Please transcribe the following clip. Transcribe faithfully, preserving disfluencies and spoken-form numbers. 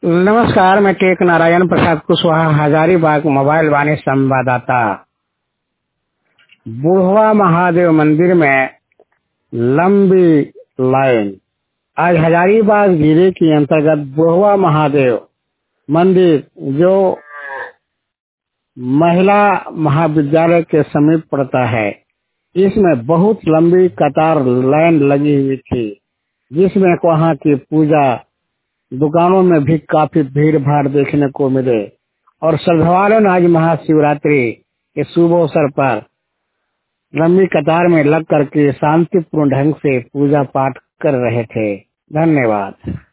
नमस्कार, मैं टेक नारायण प्रसाद कुशवाहा, हजारीबाग मोबाइल वाणी संवाददाता। बुढ़वा महादेव मंदिर में लंबी लाइन। आज हजारीबाग जिले के अंतर्गत बुढ़वा महादेव मंदिर, जो महिला महाविद्यालय के समीप पड़ता है, इसमें बहुत लंबी कतार लाइन लगी हुई थी, जिसमें वहाँ की पूजा दुकानों में भी काफी भीड़ भाड़ देखने को मिले और श्रद्धालुओं ने आज महाशिवरात्रि के शुभ अवसर पर लंबी कतार में लग करके शांतिपूर्ण ढंग से पूजा पाठ कर रहे थे। धन्यवाद।